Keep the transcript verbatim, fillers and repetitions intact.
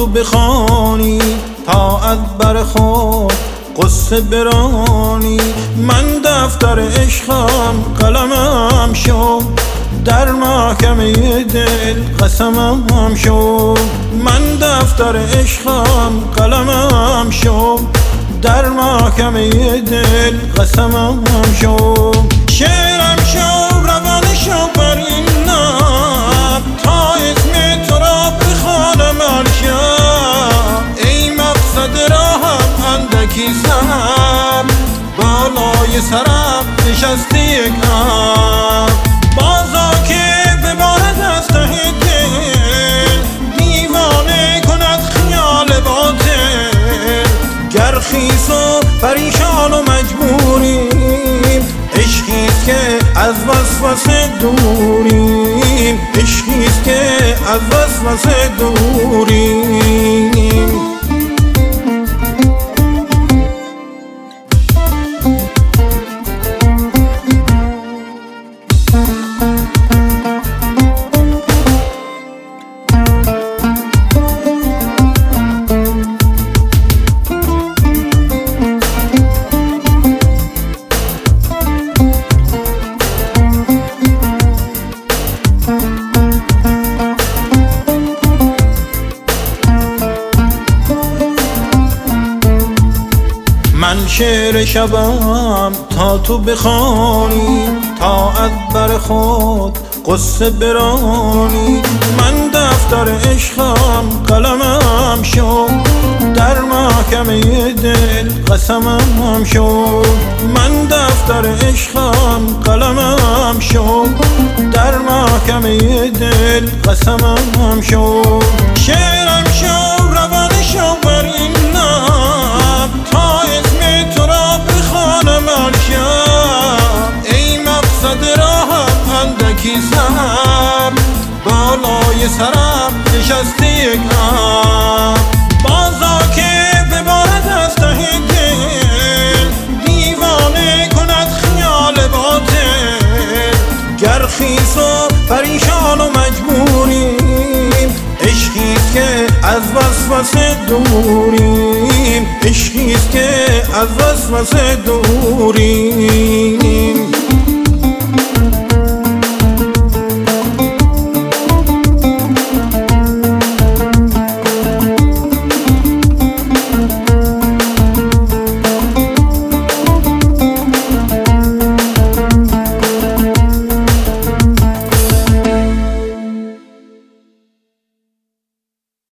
تو بخوانی، تا از بر خود قصه برانی. من دفتر عشقم قلمم شد، در محکمه دل قسمم شد. من دفتر عشقم قلمم شد، در محکمه دل قسمم شد. شعرم شو روان شو بر این لب، تا اسم تو را بخوانم الشب. ای مقصد راهم اندکی سر، بالای سرم نشسته یک ابر. بازا که ببارد از ته دل، دیوانه کند خیال باطل. گر خیس و پریشان و مجبوریم، عشقیست که از وسوسه دوریم. عشقیست که از وسوسه دوریم. من شعر شبم تا تو بخوانی، تا از بر خود قصه برانی. من دفتر عشقم قلمم شد، در محکمه دل قسمم شد. من دفتر عشقم قلمم شد، در محکمه دل قسمم شد. شعرم شو روان شو بر این لب، تا اسم تو را بخوانم الشب. ای مقصد راهم اندکی سر، بالای سرم نشسته یک ابر. بازا که ببارد از ته دل، دیوانه کند خیال باطل. گر خیس و پریشان و مجبوریم، عشقیست که از وسوسه دوریم. عشقیست که از وسوسه دوریم.